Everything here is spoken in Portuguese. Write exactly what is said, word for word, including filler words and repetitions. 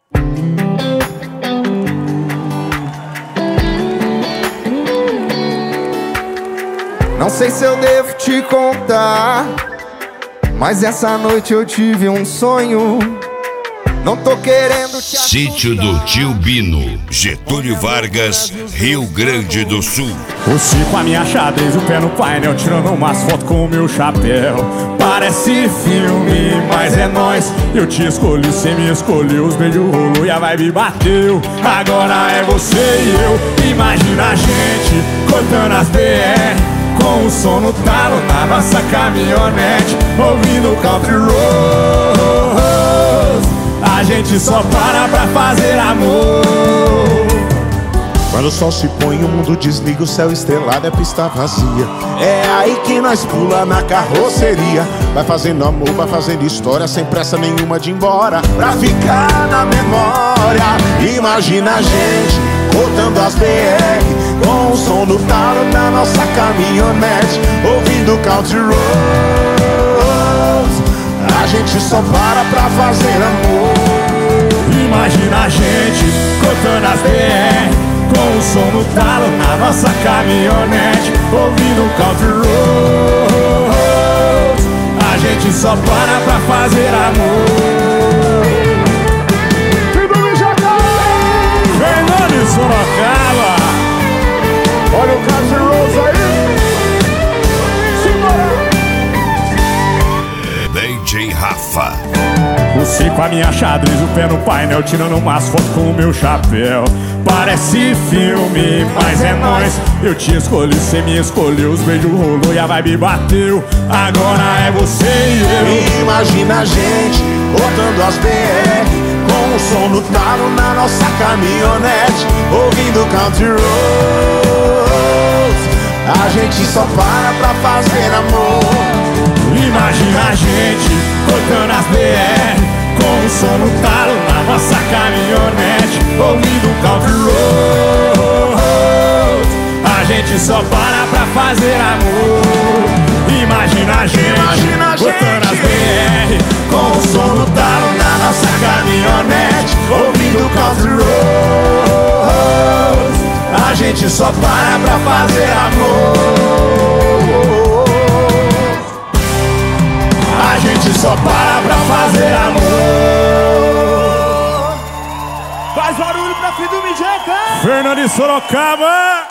Não sei se eu devo te contar, mas essa noite eu tive um sonho. Não tô querendo te Sítio do Tio Bino, Getúlio Vargas, Rio Grande do Sul. Você com a minha xadrez, o pé no painel, tirando umas fotos com o meu chapéu. Parece filme, mas é nóis. Eu te escolhi, cê me escolheu. Os beijos rolou e a vibe bateu. Agora é você e eu. Imagina a gente cortando as B R, com o som no talo na nossa caminhonete, ouvindo country roads. A gente só para pra fazer amor. Quando o sol se põe, o mundo desliga, o céu estrelado é pista vazia. É aí que nós pula na carroceria. Vai fazendo amor, vai fazendo história, sem pressa nenhuma de ir embora, pra ficar na memória. Imagina a gente cortando as B R, com o som do talo na nossa caminhonete, ouvindo country roads. A gente só para pra fazer amor. Imagina a gente cortando as B R, com o som no talo na nossa caminhonete, ouvindo country roads. A gente só para pra fazer amor. Fernando de Sorocaba, olha o country roads aí. D J Rafa. Você com a minha xadrez, o pé no painel, tirando umas fotos com o meu chapéu. Parece filme, mas é nóis. Eu te escolhi, cê me escolheu. Os beijos rolou e a vibe bateu. Agora é você e eu. Imagina a gente botando as B R, com o som no talo na nossa caminhonete, ouvindo country roads. A gente só para pra fazer amor. Imagina a gente cortando as B R, com o som no talo na nossa caminhonete, ouvindo country roads. A gente só para pra fazer amor. Imagina a gente Imagina a cortando gente. as B R, com o som no talo na nossa caminhonete, ouvindo country roads. A gente só para pra fazer amor. A gente só para pra fazer amor. Faz barulho pra filho do Mijeca. Fernando de Sorocaba.